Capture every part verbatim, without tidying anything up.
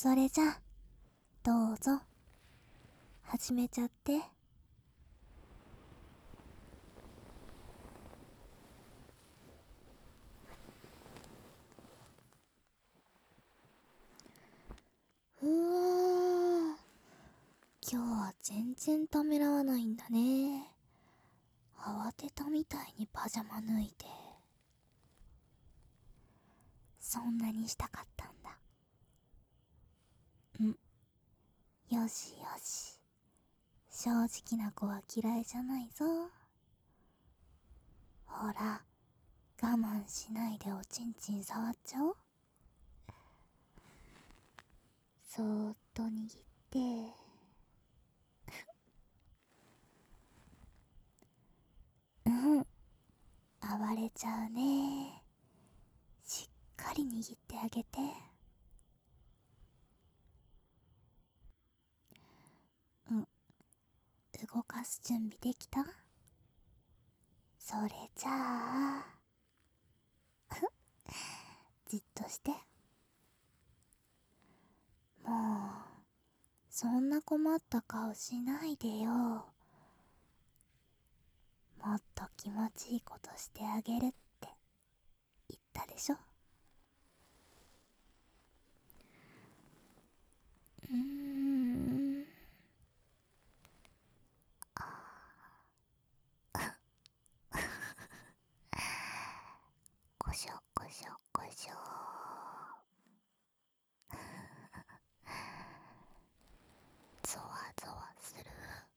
それじゃ、どうぞ、始めちゃって。うわー、今日は全然ためらわないんだね。慌てたみたいにパジャマ脱いで。そんなにしたかったんだ。ん、よしよし。正直な子は嫌いじゃないぞ。ほら、我慢しないでおちんちん触っちゃおう。そーっと握ってうん、暴れちゃうね。しっかり握ってあげて。うん、動かす準備できた？それじゃあじっとして。もうそんな困った顔しないでよ。もっと気持ちいいことしてあげるって言ったでしょ。うーん、こしょこしょこしょ。ゾワゾワする。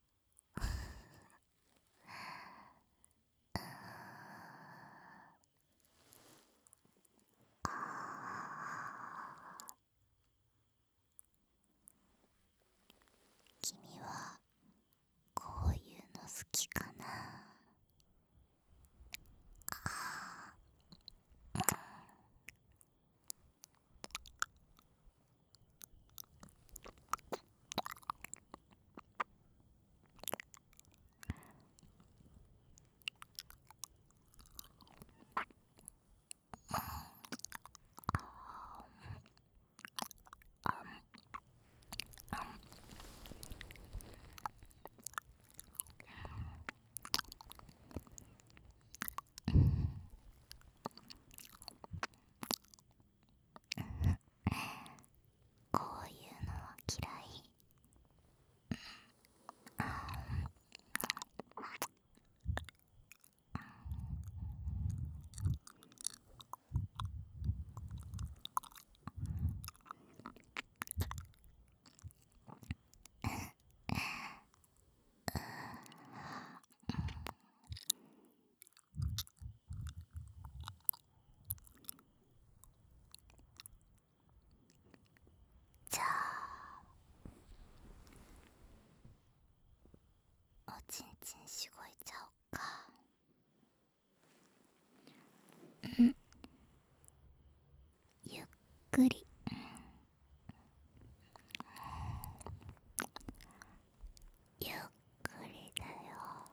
君はこういうの好きかな？こういうのは嫌い。じゃあおちんちんしごいちゃおっか。ゆっくり、ゆっくりだよ。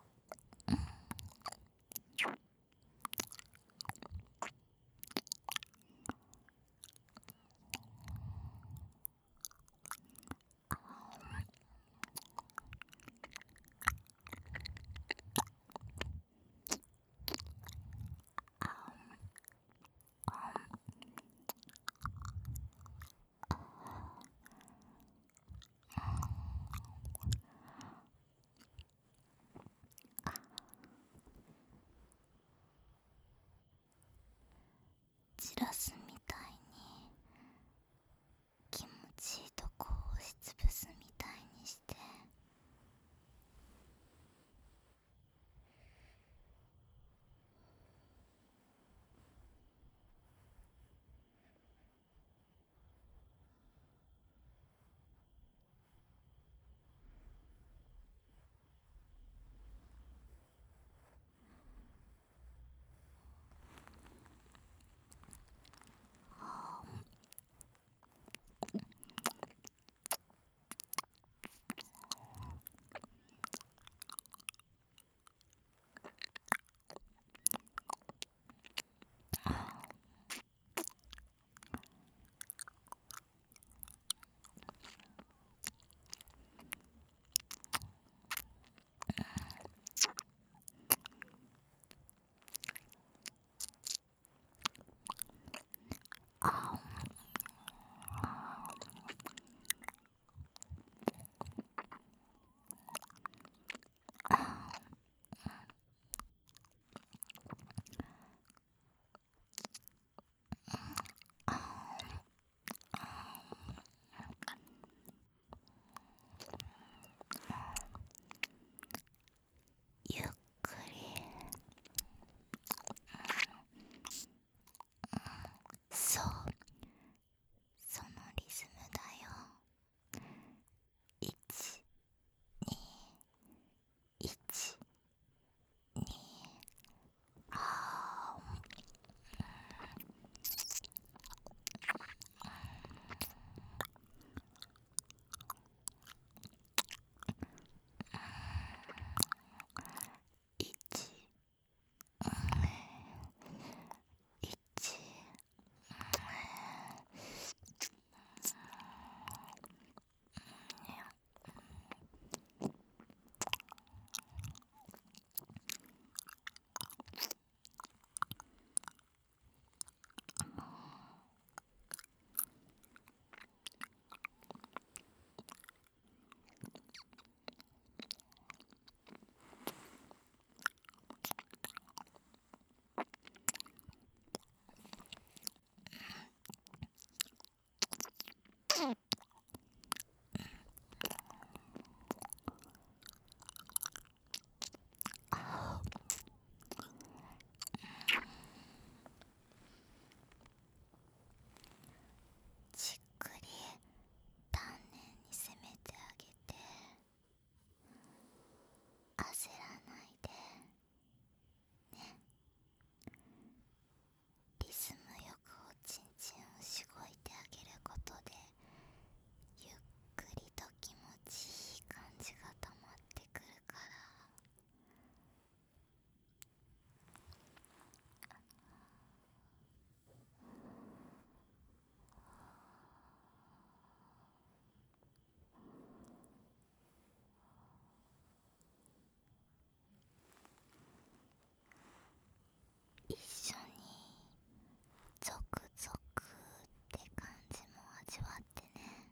ゾクゾクって感じも味わってね。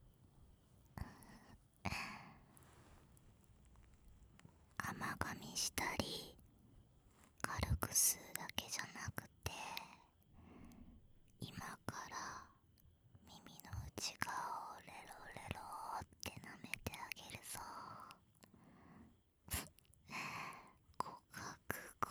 甘噛みしたり軽く吸うだけじゃなくて、今から耳の内側をレロレロって舐めてあげるぞ。ご覚悟。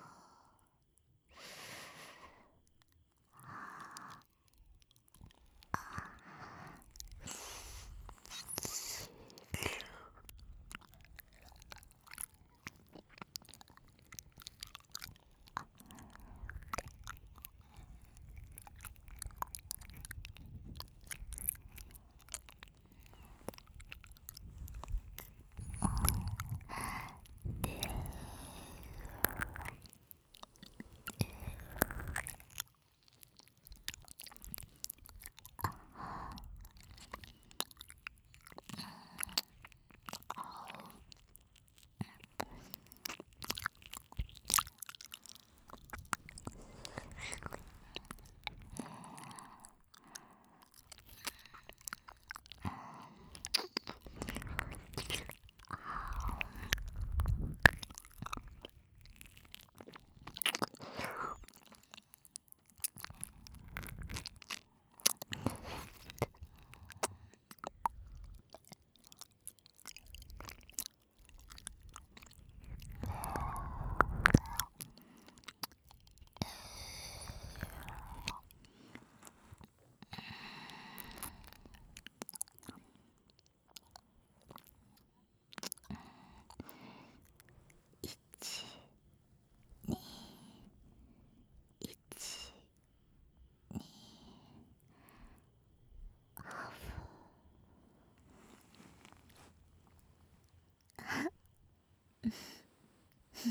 エッ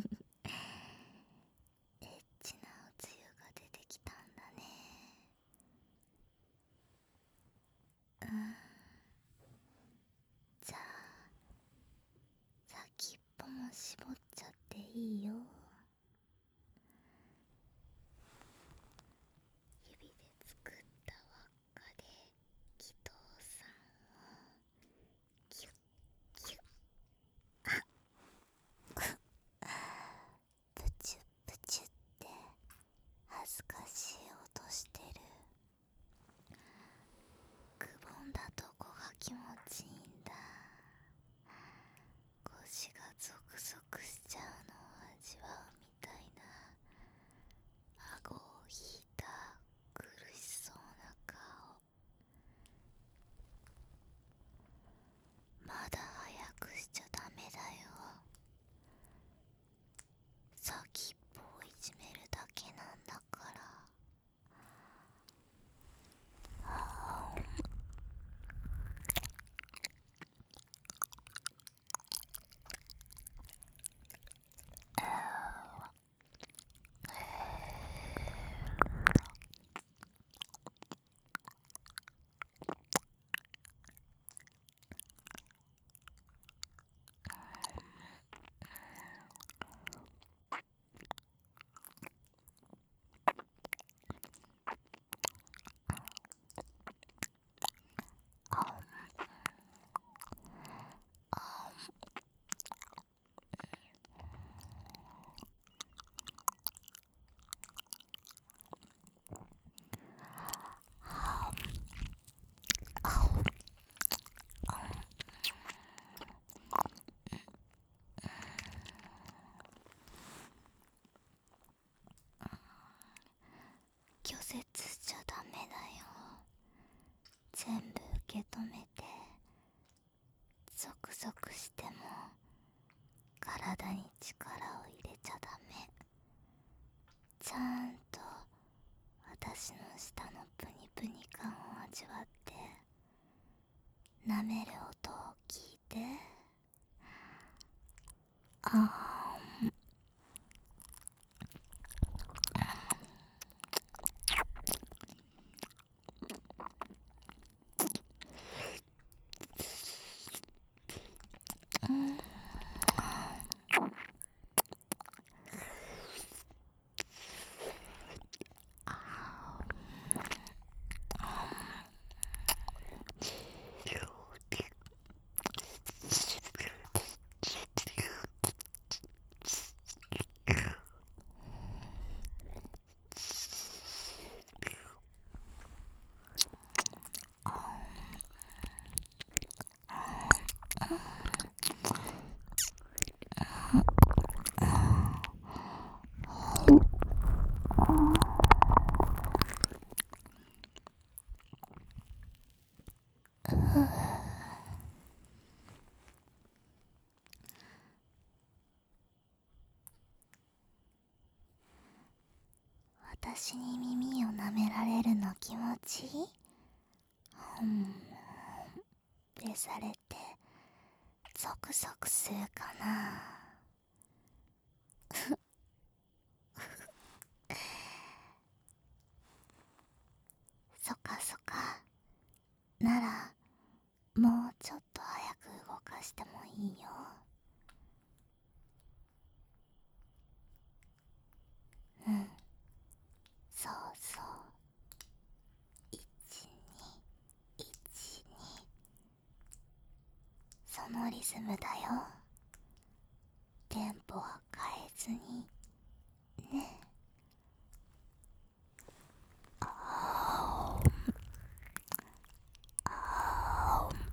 チなおつゆが出てきたんだね。うん。じゃあ先っぽも絞っちゃっていいよ。指で作った輪っかで祈祷さんをキュッキュッ、プチュプチュって恥ずかしい音してる。くぼんだとこが気持ちいいんだ。腰がゾクゾクしちゃうのを味わうみたいな。顎を引いた苦しそうな顔。まだ早くしちゃダメだよ。先っぽをいじめるだけなんだから。拒絶しちゃダメだよ。全部受け止めて。ゾクゾクしても体に力を入れちゃダメ。ちゃんと私の舌のプニプニ感を味わって舐める音を聞いて。あー私に耳を舐められるの気持ちいい？うんってされてゾクゾクするかな。そかそか、ならもうちょっと早く動かしてもいいよ。うん、そうそう、いちにいちに、そのリズムだよ。テンポは変えずにね。あーあー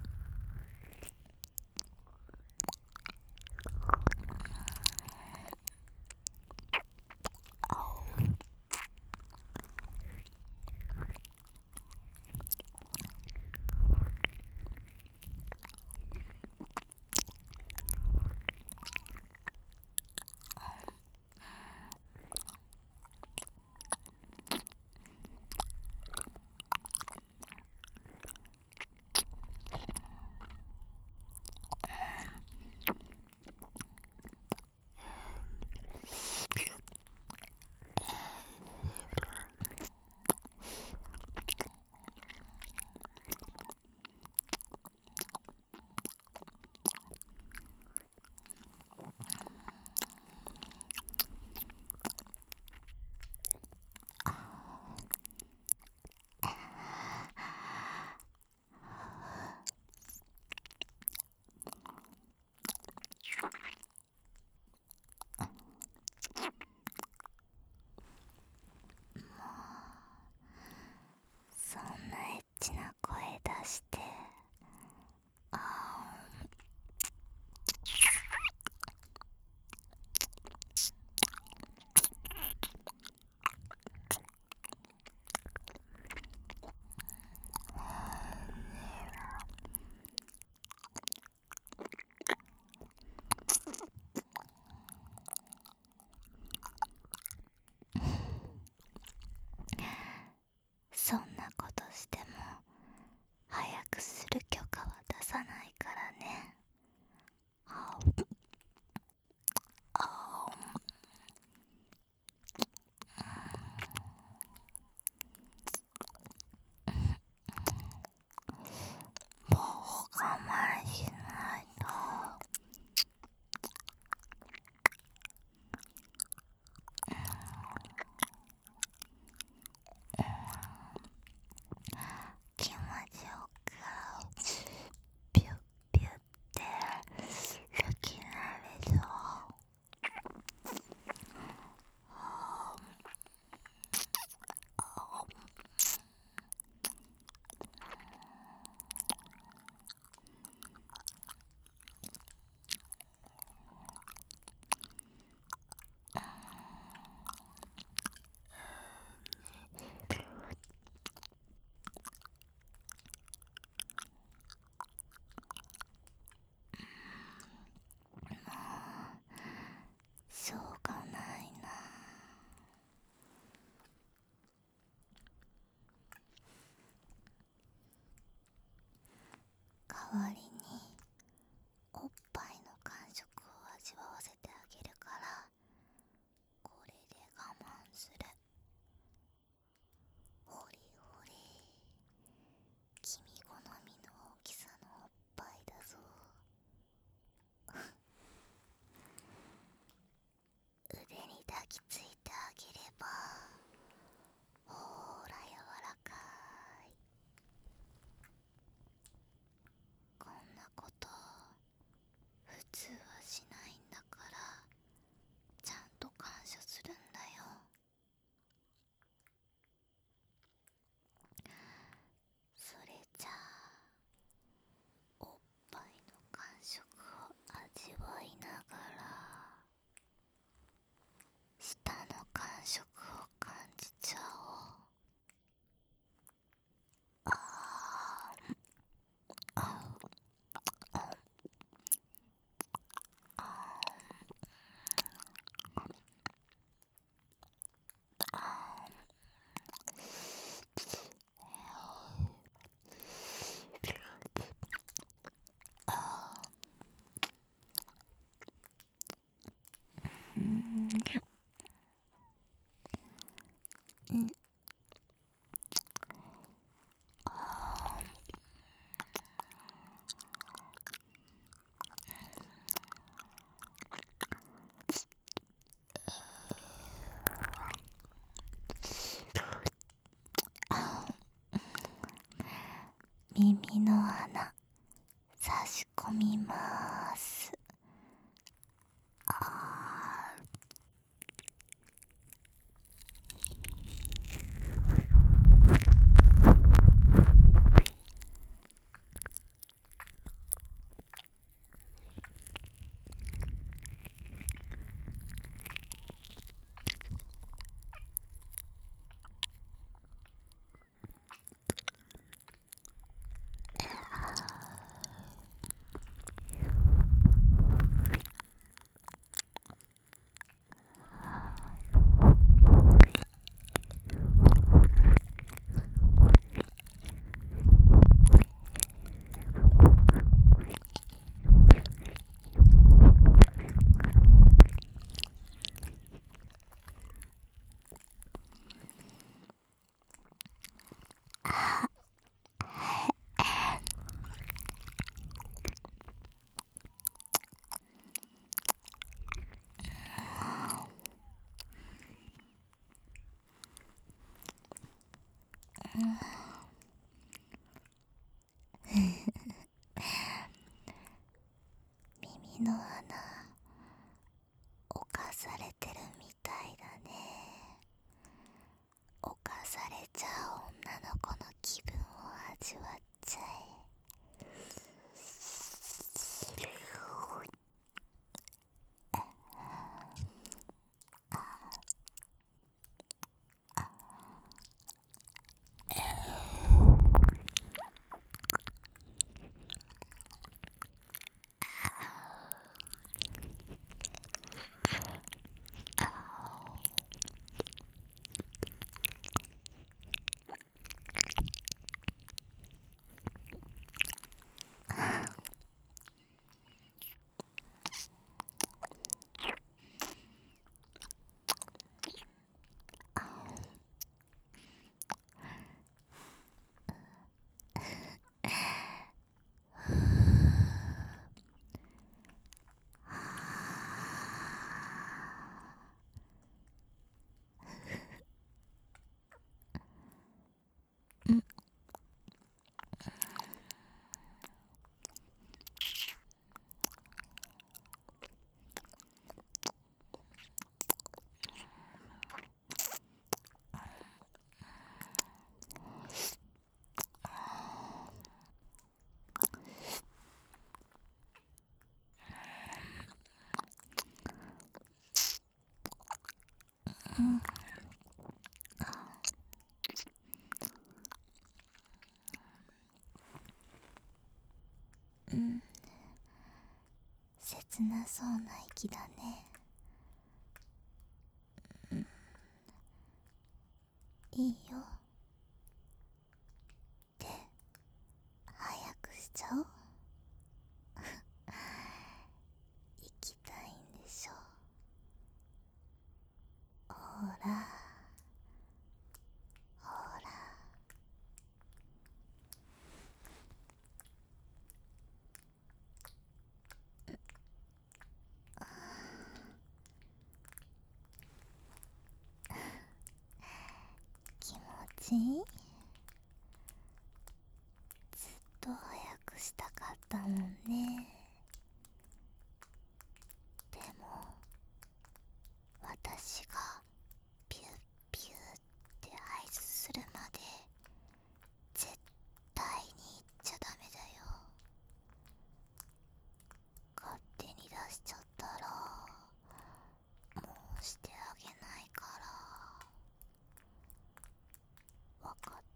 耳の穴差し込みまーす。あ耳の穴侵されてるみたいだね。侵されちゃう女の子の気分を味わっちゃえ。うん、切なそうな息だね。うん、いいよ。で、早くしちゃおう。行きたいんでしょ。ほらほら。気持ちいい？ずっと早くしたかったもんね。でも私がピュッピュッって合図するまで絶対に行っちゃダメだよ。勝手に出しちゃったらもうしてあげないから。わかった。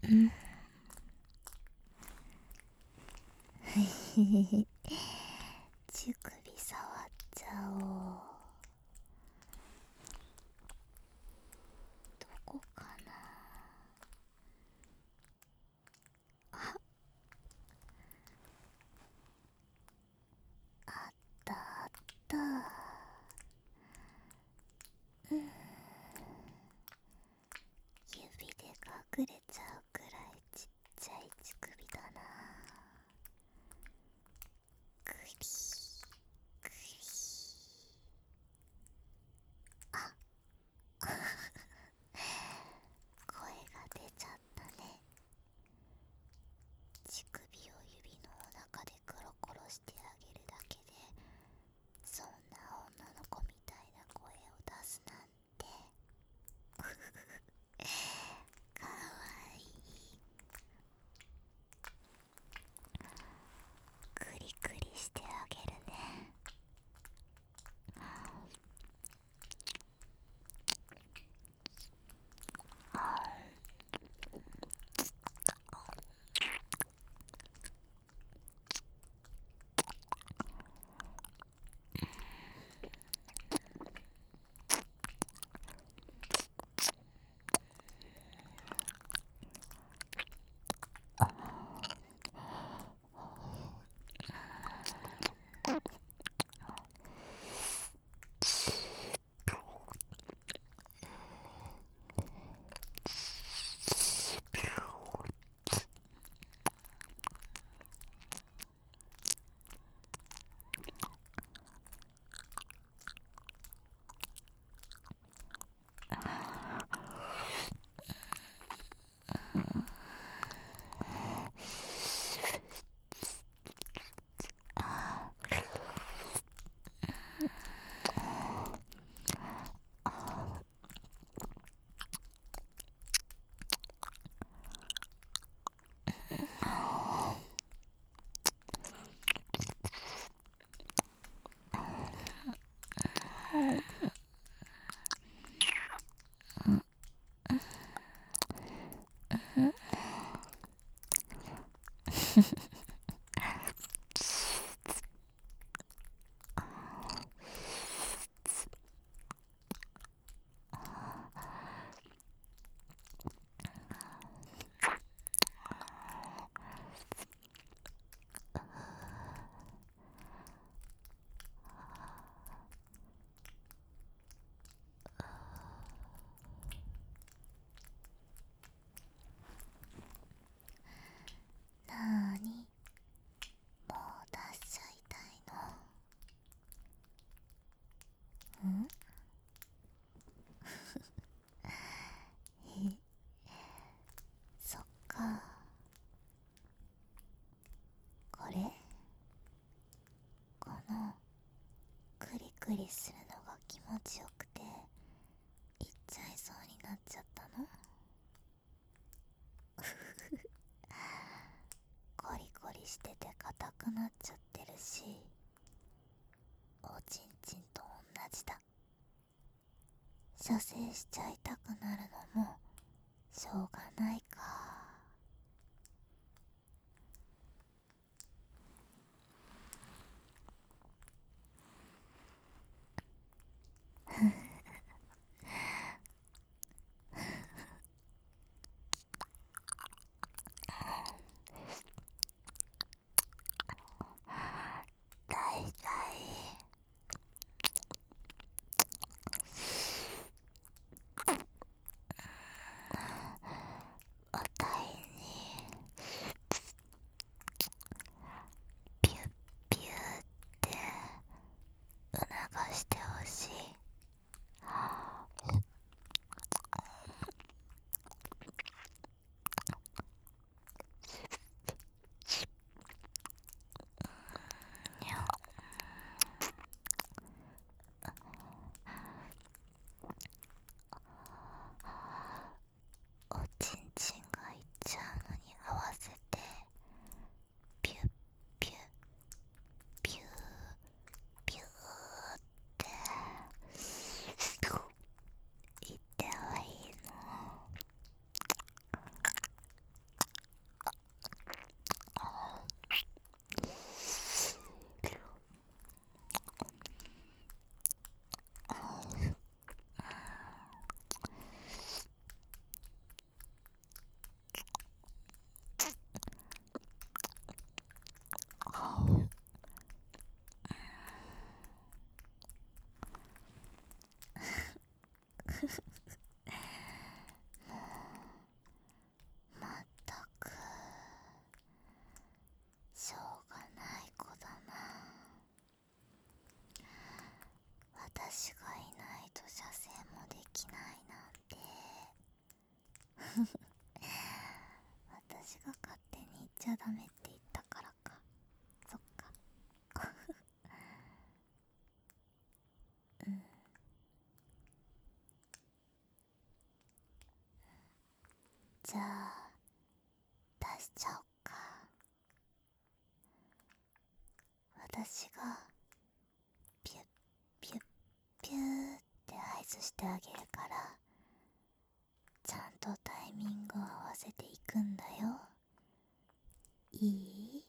うん乳首触っちゃおう。どこかな。あ、あったあった。うん、指で隠れちゃうくらいちっちゃい乳首だな。クリクリ。あ声が出ちゃったね。乳首を指のお腹でコロコロしてあげるだけでそんな女の子みたいな声を出すなんてかわいい。クリクリしてあげるね。なーに、もう出しちゃいたいの？んえ、そっか。これこのクリクリするのが気持ちよくていっちゃいそうになっちゃったの？コリコリしてて硬くなっちゃってるし、おちんちんと同じだ。射精しちゃいたくなるのもしょうがないか。だいたいおまったくしょうがない子だな。私がいないと射精もできないなんて。私が勝手に言っちゃダメって言ったからか。そっか。うん。じゃあ出しちゃおっか。私がピュッピュッピューって合図してあげるから、ちゃんとタイミングを合わせていくんだよ。いい？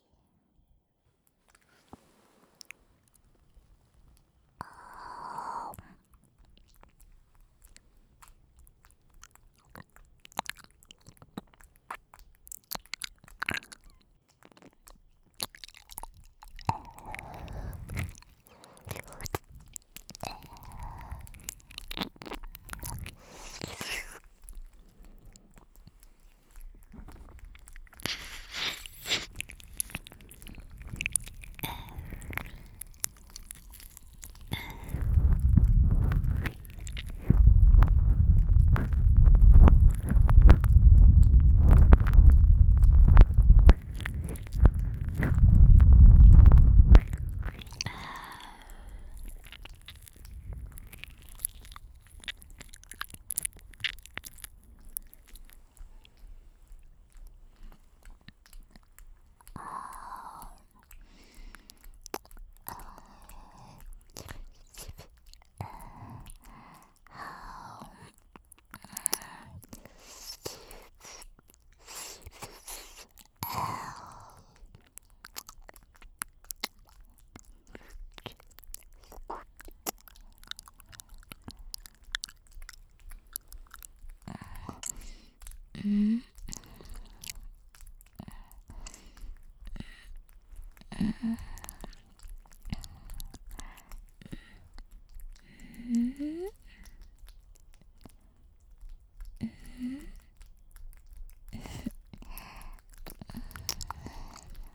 あーうん。